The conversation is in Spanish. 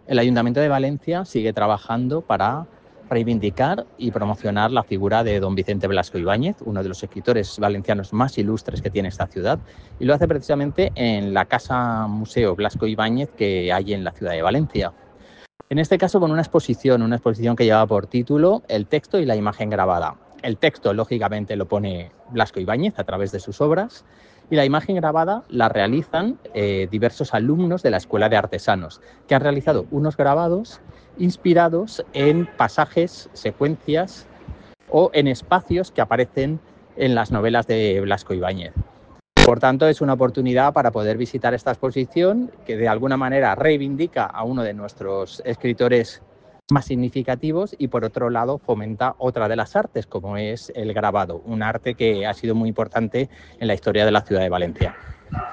El Ayuntamiento de Valencia sigue trabajando para reivindicar y promocionar la figura de don Vicente Blasco Ibáñez, uno de los escritores valencianos más ilustres que tiene esta ciudad, y lo hace precisamente en la Casa Museo Blasco Ibáñez que hay en la ciudad de Valencia. En este caso con una exposición que lleva por título El texto y la imagen grabada. El texto, lógicamente, lo pone Blasco Ibáñez a través de sus obras y la imagen grabada la realizan diversos alumnos de la Escuela de Artesanos, que han realizado unos grabados inspirados en pasajes, secuencias o en espacios que aparecen en las novelas de Blasco Ibáñez. Por tanto, es una oportunidad para poder visitar esta exposición que de alguna manera reivindica a uno de nuestros escritores más significativos y por otro lado fomenta otra de las artes como es el grabado, un arte que ha sido muy importante en la historia de la ciudad de Valencia.